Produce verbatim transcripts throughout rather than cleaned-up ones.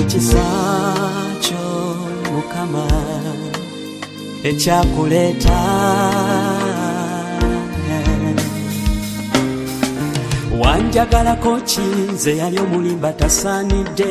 kisakyo Mukama ekyakuleeta wanjagalako ki nze yali omulimba tasaanidde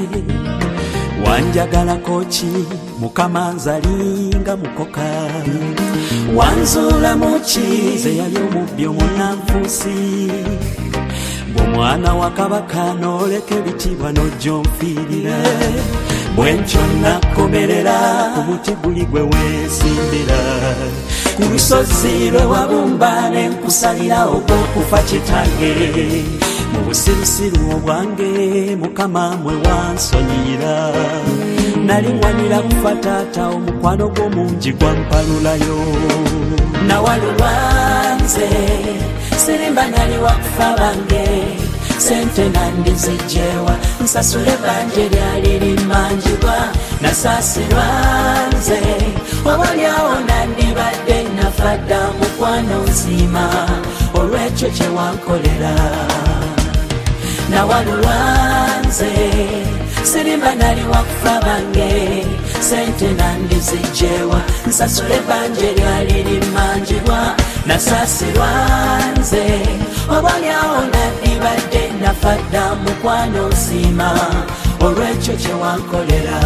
wanjagalako ki Mukama nzalinga mukoka wanzuulamu ki nze yali omubbi omunnanfuusi bw'omwana wa kabaka n'oleka ebitiibwa n'ojja onfiirira bwentyo nakkomerera ku muti guli gwe weesimbira ku lusozi lwe wabumba ne nkusalira ogw'okufa kitange mu busirusiru obwange Mukama mwe wansonyiira nali ngwanira kufa taata omukwano gw'omungi gwampalulayo nawalulwa nze sirimba nali wakufa bange sente nandizijjewa nsasule banje lyali limanjibwa nasaasirwa nze obalyawo nandibadde nafadda mukwano nsiima olw'ekyo kye wankolera nawalulwa nze sirimba nali wakufa bange sente nandizijjewa nsasule banje lyali limanjibwa nasaasirwa nze obalyawo nandibadde nafadda mukwano nsiima olw'ekyo kye wankolera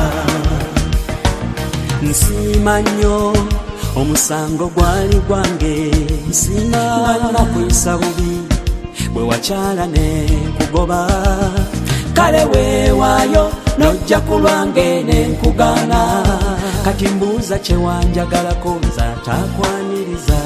nsiima nnyo omusango gwali gwange nsiima nga nakuyisa bubi bwe wakyala ne nkugoba kale weewaayo n'ojja ku lwange ne nkugaana kati mbuuza kye wanjagalako nze ataakwaniriza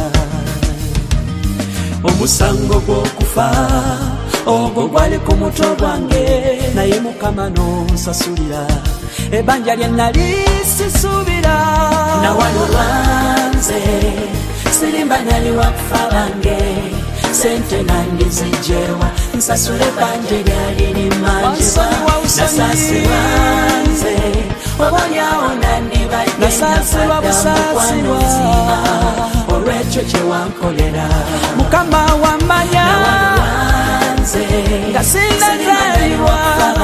omusango gw'okufa ogwo gwali ku mutwe gwange naye Mukama n'onsasulira ebbanja lye nali sisuubira nawalulwa nze sirimba nali wakufa bange sente nandizijjewa nsasule banje lyali limanjibwa nasaasirwa nze obalyawo nandibadde nafadda mukwano nsiima olw'ekyo kye wankolera Mukama wamanya nze nga sinazaalibwa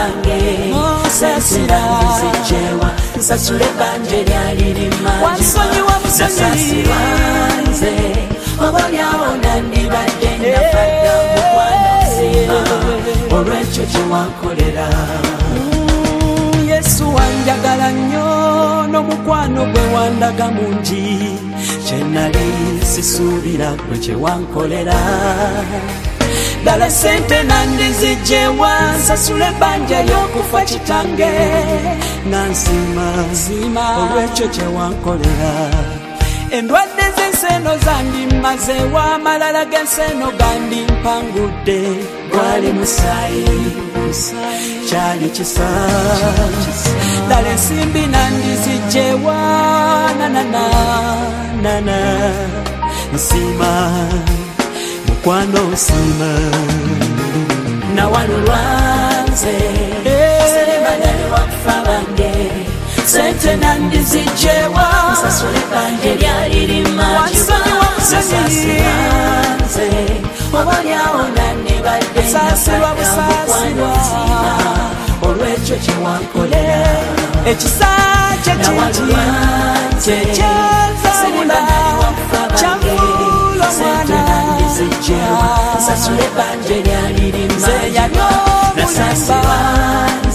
sente nandizijjewa nsasule banje lyali limanjibwa nasaasirwa nze obalyawo nandibadde nafadda mukwano nsiima olw'ekyo kye wankolera Yesu wanjagala nnyo n'omukwano gwe wandaga mungi kye nali sisuubira gwe kye wankolera ddala sente nandizijjewa nsasule ebbanja ly'okufa kitange nansiima olw'ekyo kye wankolera endwadde z'enseno zandimazeewo amalala g'enseno gandimpangudde gwali musaayi kyali kisa ddala ensimbi nandizijjewa nanana nana nsiima mukwano nsiima nawalulwa nze sirimba nali wakufa bange sente nandizijjewa nsasule banje lyali limanjibwa nasaasirwa nze obalyawo nandibadde nafadda mukwano nsiima olw'ekyo kye wankolera ekisa kye kingi kyekyanzawula kyavuula omwana nsasule banje lyali limanjibwa nasaasirwa